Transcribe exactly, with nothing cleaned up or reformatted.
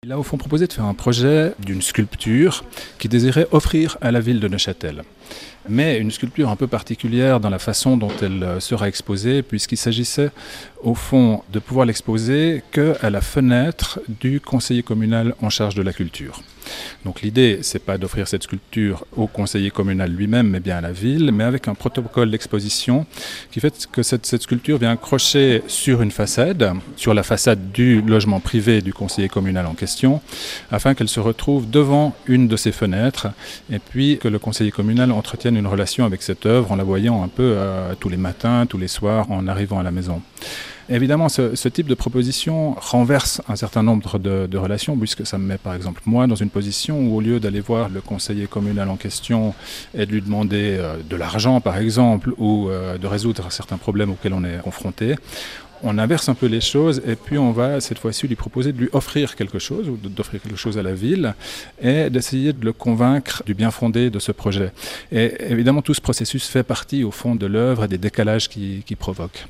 Il a au fond proposé de faire un projet d'une sculpture qu'il désirait offrir à la ville de Neuchâtel. Mais une sculpture un peu particulière dans la façon dont elle sera exposée, puisqu'il s'agissait au fond de pouvoir l'exposer qu'à la fenêtre du conseiller communal en charge de la culture. Donc l'idée, c'est pas d'offrir cette sculpture au conseiller communal lui-même, mais bien à la ville, mais avec un protocole d'exposition qui fait que cette, cette sculpture vient accrocher sur une façade, sur la façade du logement privé du conseiller communal en question, afin qu'elle se retrouve devant une de ses fenêtres, et puis que le conseiller communal entretienne une relation avec cette œuvre en la voyant un peu euh, tous les matins, tous les soirs, en arrivant à la maison. Évidemment, ce, ce type de proposition renverse un certain nombre de, de relations, puisque ça me met par exemple moi dans une position où au lieu d'aller voir le conseiller communal en question et de lui demander euh, de l'argent par exemple, ou euh, de résoudre certains problèmes auxquels on est confronté, on inverse un peu les choses et puis on va cette fois-ci lui proposer de lui offrir quelque chose ou d'offrir quelque chose à la ville et d'essayer de le convaincre du bien fondé de ce projet. Et évidemment, tout ce processus fait partie au fond de l'œuvre et des décalages qu'il qui provoque.